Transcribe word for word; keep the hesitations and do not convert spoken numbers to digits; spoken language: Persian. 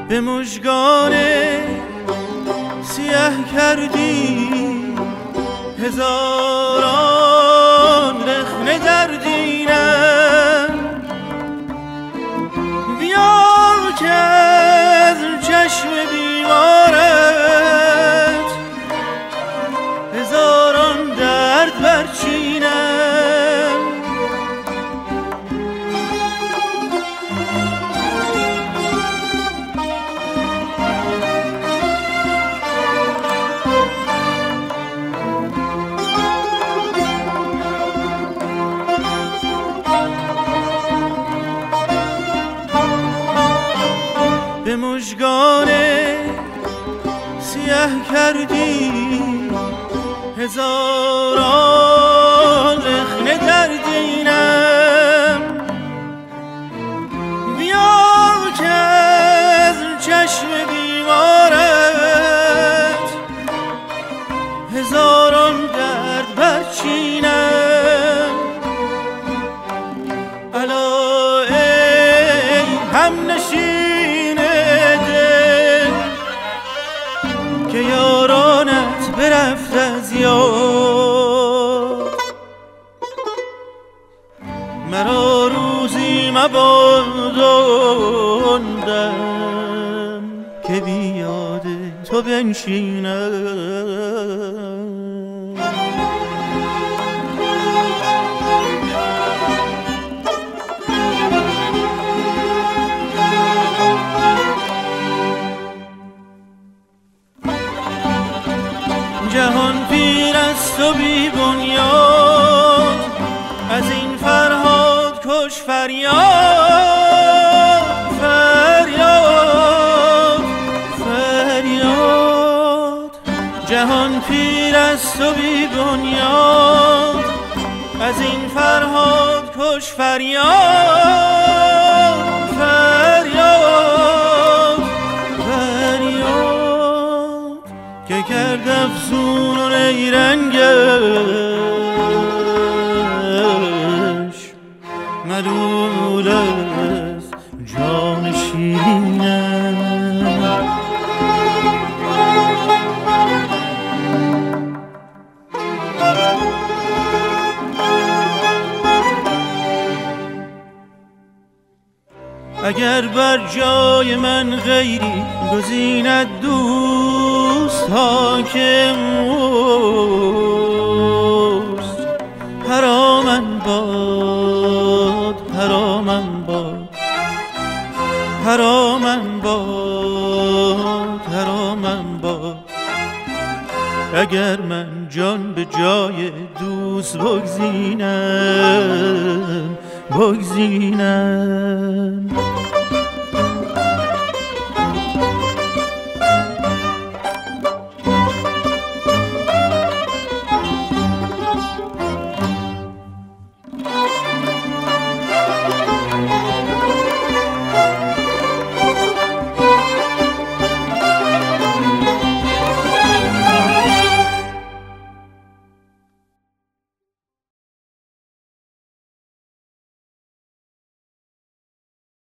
به مژگان سیه کردی هزاران رخنه در دینم. بیا که از چشم بیمارت هزاران درد برچینم. به مژگان سیه کردی هزاران رخنه در دینم. بیا که از چشم بیمارت هزاران درد برچینم. الا ای همنشین که یارانت برفت از یاد. مرا روزی مباداندم که بیاد تو بنشینم. جهان پیر است و بی بنیاد، از این فرهاد کش فریاد. فریاد فریاد جهان پیر است و بی بنیاد، از این فرهاد کش فریاد. فریاد فریاد که کرد افزون و نیرنگش ملول از جان شیرینم. اگر بر جای من غیری گزیند دوست حاکم اوست، حرامن باد حرامن باد حرامن باد حرامن باد. اگر من جان به جای دوست بگزینم بگزینم.